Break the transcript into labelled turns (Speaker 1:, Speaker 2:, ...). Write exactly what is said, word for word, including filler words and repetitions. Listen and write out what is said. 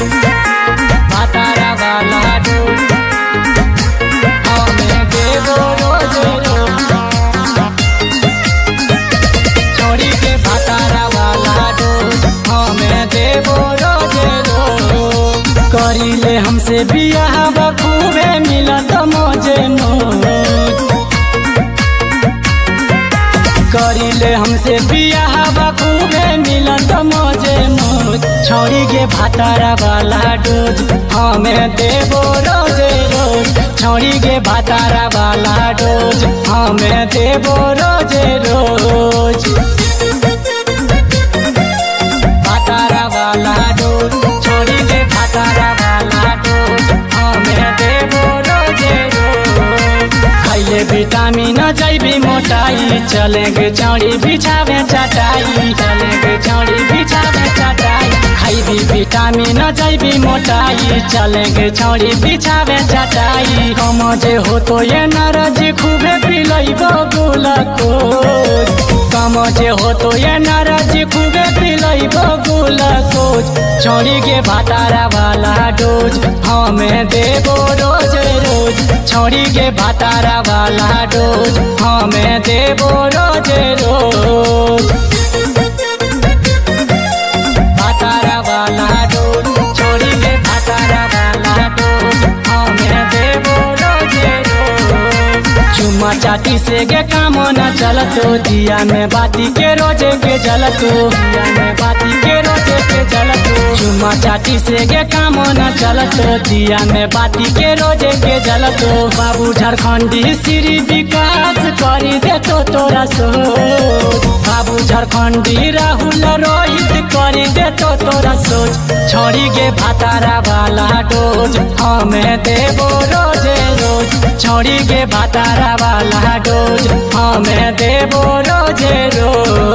Speaker 1: भातारा वाला डोज हमें देबो रोज रोज छोड़ी के भातारा वाला डोज हमें देबो रोज रोज करीले हमसे बियाह बखूबे मिलत मोजे मोज करीले हमसे बियाह बखूबे मिलत मोजे मोज छोड़ी के भातारा वाला डोज हमें देबो रोज रोज छोड़ी के भातारा वाला डोज हमें देबो रोज रोज भातारा वाला डोज छोड़ी के भातारा वाला डोज हमें देबो रोज रोज खैले विटामिन जैबी मोटाई चलेंगे चौड़ी बिछावे चटाई चलेंगे चौड़ी बिछावे चटाई खाइबी विटामिन जैबी मोटाई चलेंगे चौड़ी बिछावे चटाई कमजे हो तो ये नाराजी खूबे पिलैबो गुलकोज कमजे हो तो ये नाराजी खूबे पिलैबो गुलकोज छोड़ी के भातारा वाला डोज हमें देबो रोज रोज छोड़ी के भातारा वाला डोज हमें देबो रोज रोज भातारा वाला डोज छोड़ी के भातारा वाला डोज हमें देबो रोज रोज चुम्मा चाटी से गे काम न चलतो दिया में बाती के रोजे के जलतो दिया में बाती के रोजे के जलतो चुम्मा चाटी से गे काम न चलतो दिया में बाती के रोजे के जलतो बाबू झारखंडी श्री विकास करी देतो तोरा सोच बाबू झारखंडी राहुल रोहित करी देतो तोरा सोच छोड़ी के भातारा वाला डोज हमें देबो रोज रोज छोड़ी के भातारा वाला डोज हमें देबो रोज रोज।